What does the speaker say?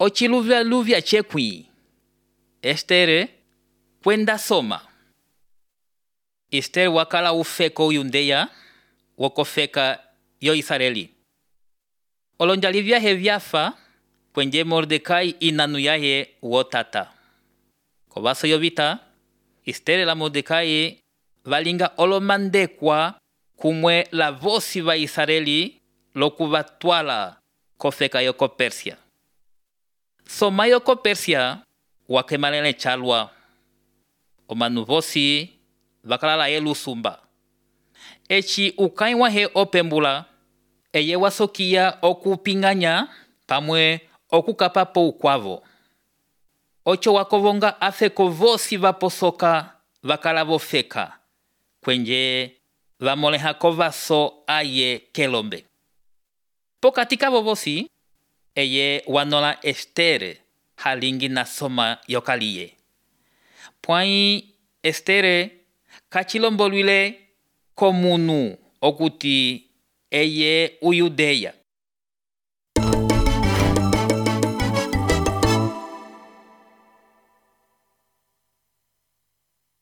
Ochiluvya chekwi. Estere kwenda soma. Estere wakala ufeko uyundeya wokofeka yo Israeli. Olonjalivya hevyafa kwenye Mordekai inanu yahe wotata. Kobaso yovita, Estere la Mordekai valinga olomandekwa kumwe la vosi va Israeli lokuvatwala kofeka yoko Persia. Soma yoko Persia wakemalele chalwa. Omanu vosi vakalala elusumba. Echi ukaiwa he opembula eye wasokia okupinganya pamwe okukapapo ukwavo. Ocho wakovonga afeko vosi vaposoka vakalavo feka kwenye vamoleha kovaso aye kelombe. Pokatika vovosi eye wanola Estere halingi na soma yokaliye. Pwai Estere kachilombolwile komunu okuti eye uyudeya.